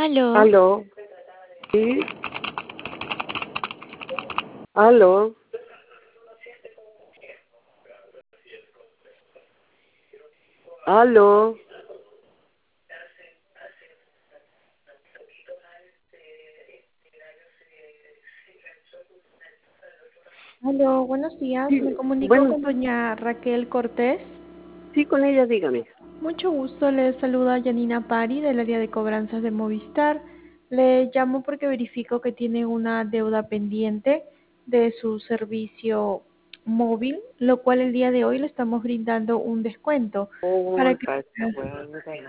Aló, Aló, sí, aló, aló, Aló, buenos días. Me sí, comunico bueno, con doña Raquel Cortés. sí, con ella, dígame. Mucho gusto, le saluda Yanina Pari del área de cobranzas de Movistar. Le llamo porque verifico que tiene una deuda pendiente de su servicio móvil, lo cual el día de hoy le estamos brindando un descuento Oh, para que acá está, bueno,